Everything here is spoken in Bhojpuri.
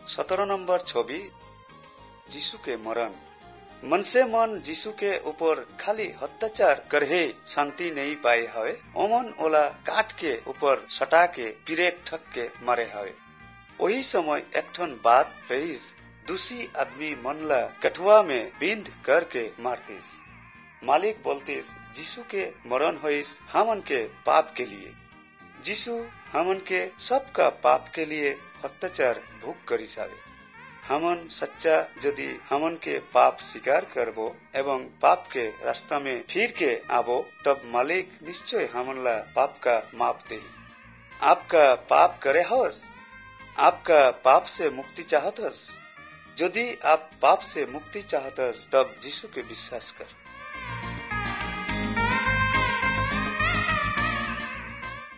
17 नंबर छवि यीशु के मरण। मन से मन यीशु के ऊपर खाली अत्याचार करहे शांति नहीं पाए हवे, ओमन ओला काट के ऊपर सटा के पिरेक ठक के मारे हवे। वही समय एक ठन बात रहीस, दूसरी आदमी मन ला कठुआ में बिंद करके मारतीस। मालिक बोलतीस यीशु के मरण होइस हमन के पाप के लिए। यीशु हमन के सबका पाप के लिए अत्याचार भोग करिस हवे। हमन सच्चा यदि हमन के पाप स्वीकार करबो एवं पाप के रास्ता में फिर के आबो, तब मालिक निश्चय हमन ला पाप का माफ देही। आपका पाप करे होस, आपका पाप से मुक्ति चाहत हस। यदि आप पाप से मुक्ति चाहत हस, तब यीशु के विश्वास कर।